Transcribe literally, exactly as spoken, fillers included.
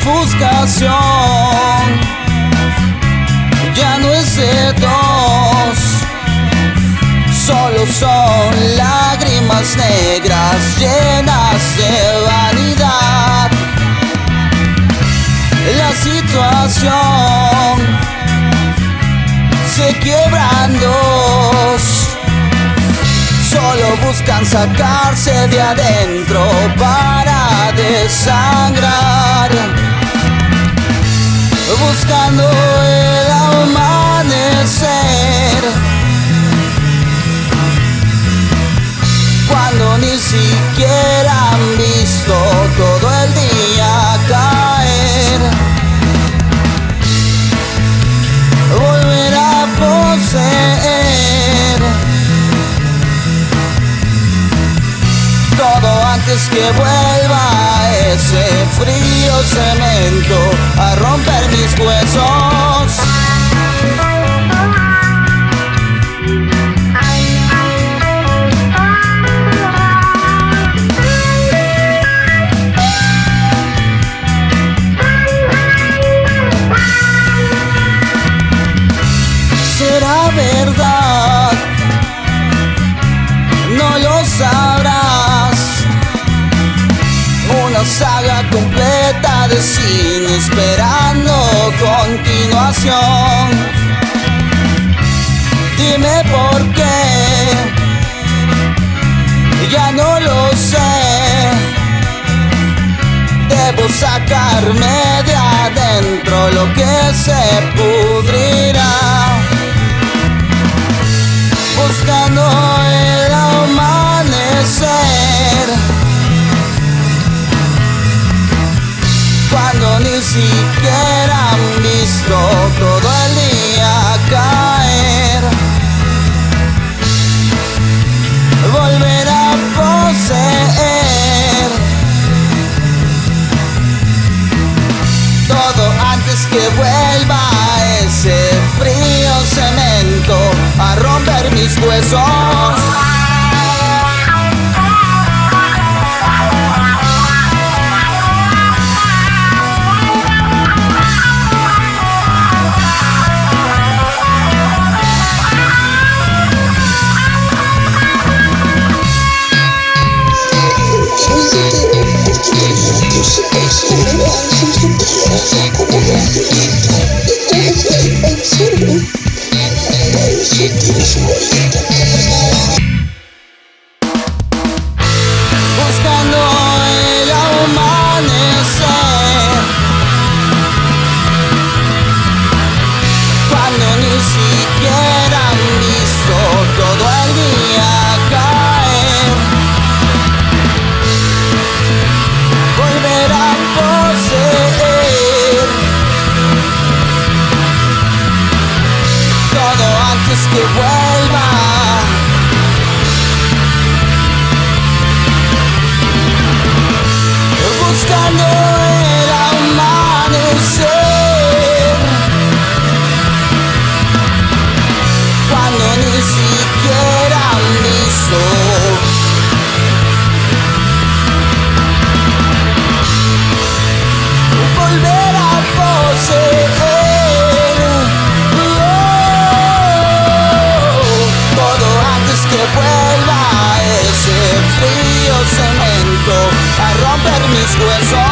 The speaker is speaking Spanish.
ofuscación ya no es de dos, solo son lágrimas negras llenas de vanidad. La situación se quiebra en dos, solo buscan sacarse de adentro para desangrar, buscando el amanecer, cuando ni siquiera han visto todo el día caer. Volver a poseer todo antes que vuelva ese frío cemento a romper mis huesos. ¿Será verdad? No lo sabrás. Una saga completa de cine esperando continuación. Dime por qué, ya no lo sé. Debo sacarme de adentro lo que se pudrirá, buscando el amanecer, cuando ni siquiera han visto todo el día caer. Volver a poseer todo antes que vuelva ese frío cemento a romper mis huesos. Buscando el amanecer, cuando ni siquiera han visto todo el día caer. Volver a poseer todo antes que vuelva buscando el amanecer, cuando ni siquiera han visto volver a poseer oh, todo antes que vuelva ese frío cemento a romper mis huesos.